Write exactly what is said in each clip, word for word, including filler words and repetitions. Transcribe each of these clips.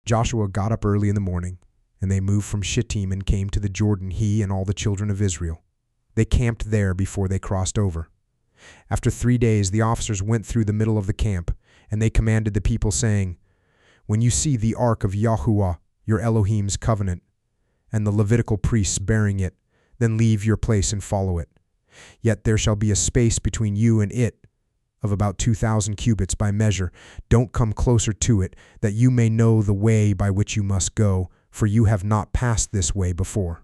Joshua got up early in the morning, and they moved from Shittim and came to the Jordan, he and all the children of Israel. They camped there before they crossed over. After three days, the officers went through the middle of the camp, and they commanded the people, saying, "When you see the ark of Yahuwah, your Elohim's covenant, and the Levitical priests bearing it, then leave your place and follow it. Yet there shall be a space between you and it of about two thousand cubits by measure. Don't come closer to it, that you may know the way by which you must go, for you have not passed this way before."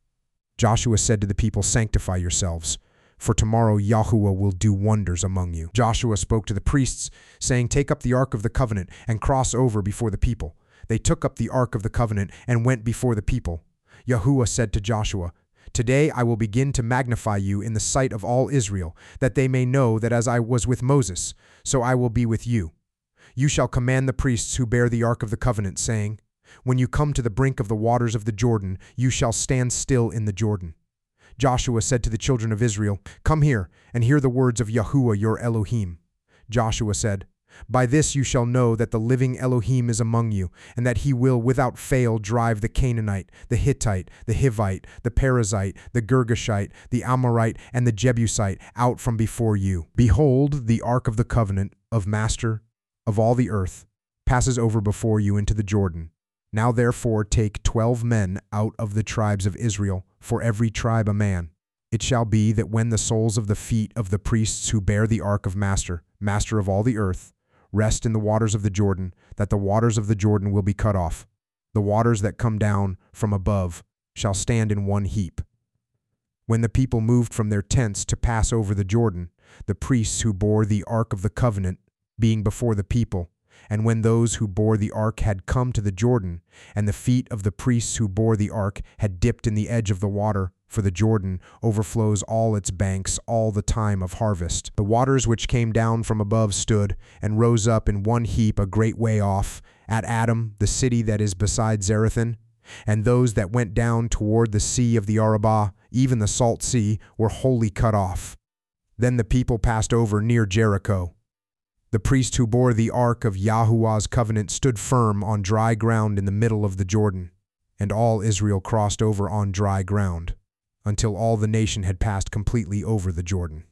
Joshua said to the people, "Sanctify yourselves, for tomorrow Yahuwah will do wonders among you." Joshua spoke to the priests, saying, "Take up the ark of the covenant and cross over before the people." They took up the ark of the covenant and went before the people. Yahuwah said to Joshua, "Today I will begin to magnify you in the sight of all Israel, that they may know that as I was with Moses, so I will be with you. You shall command the priests who bear the ark of the covenant, saying, when you come to the brink of the waters of the Jordan, you shall stand still in the Jordan." Joshua said to the children of Israel, "Come here and hear the words of Yahuwah your Elohim." Joshua said, "By this you shall know that the living Elohim is among you, and that he will without fail drive the Canaanite, the Hittite, the Hivite, the Perizzite, the Girgashite, the Amorite, and the Jebusite out from before you. Behold, the ark of the covenant of Master of all the earth passes over before you into the Jordan. Now therefore take twelve men out of the tribes of Israel, for every tribe a man. It shall be that when the soles of the feet of the priests who bear the ark of Master, Master of all the earth, rest in the waters of the Jordan, that the waters of the Jordan will be cut off. The waters that come down from above shall stand in one heap." When the people moved from their tents to pass over the Jordan, the priests who bore the ark of the covenant being before the people, and when those who bore the ark had come to the Jordan, and the feet of the priests who bore the ark had dipped in the edge of the water, for the Jordan overflows all its banks all the time of harvest. The waters which came down from above stood and rose up in one heap a great way off, at Adam, the city that is beside Zarethan, and those that went down toward the sea of the Arabah, even the salt sea, were wholly cut off. Then the people passed over near Jericho. The priest who bore the ark of Yahuwah's covenant stood firm on dry ground in the middle of the Jordan, and all Israel crossed over on dry ground, until all the nation had passed completely over the Jordan.